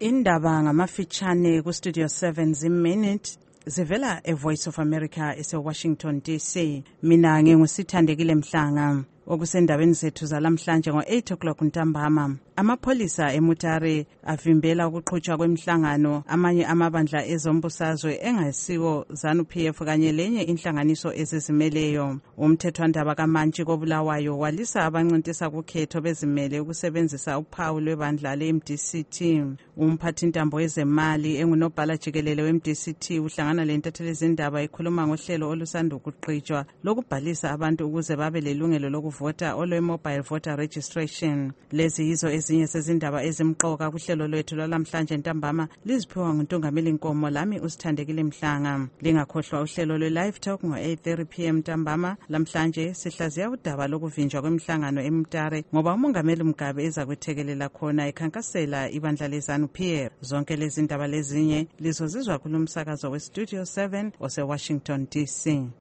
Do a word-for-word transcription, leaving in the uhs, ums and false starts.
Indaba ngamafitshane ku Studio seven zim-minute zivela eVoice of America ese-Washington D C. Mina ngingusithandekile Mhlanga. Okusendabeni zethu zalamhlanje ngo eight o'clock ntambama. Amapholisa eMutare avimbela ukuqhutshwa kwemhlangano amanye amabandla ezombusazwe engasiwo ZANU-P F kanye lenye inhlanganiso ezizimeleyo. Umthethwandaba kaMantshi koBulawayo walisa abancintisa kukhetho bezimele ukusebenzisa uphawu lwebandla le-M D C T. Umphathintambo wezemali engunobhala jikelele we-M D C T uhlangana lentatheli izindaba ekhuluma ngohlelo olusanda ukuqhutshwa lokubhalisa abantu ukuze babe lelungelo lokuvota olwe-mobile voter registration. Lezi yizo ezinye sezindaba ezimqoka kuhlelo lwethu lwalamhlanje ntambama liziphiwa nguNtungameli Nkomo, lami usithandekile Mhlanga. Lingakhohlwa uhlelo lwe-live talk ngo eight thirty p m ntambama. Lamhlanje sihlaziya udaba lokuvinjwa kwemhlangano eMutare ngoba uMongameli Mugabe eza kwethekelela khona ekhankasela ibandla leZANU-P F. Zonke lezi ndaba lezinye lizozizwa kulomsakazo we Studio seven ose Washington D C.